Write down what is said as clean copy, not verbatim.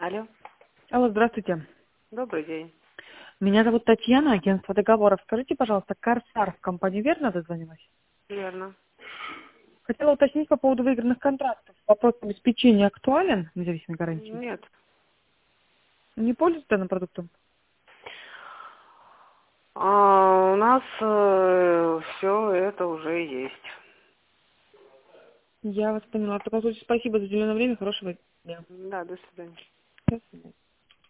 Алло, Алло, здравствуйте. добрый день. Меня зовут Татьяна, агентство договоров. Скажите, пожалуйста, Корсар в компании верно дозвонилась? Верно. Хотела уточнить по поводу выигранных контрактов. Вопрос обеспечения актуален, независимой гарантии? Нет. Не пользуетесь данным продуктом? У нас все это уже есть. Я вас поняла. В таком случае спасибо за уделенное время. Хорошего дня. Да, до свидания. До свидания.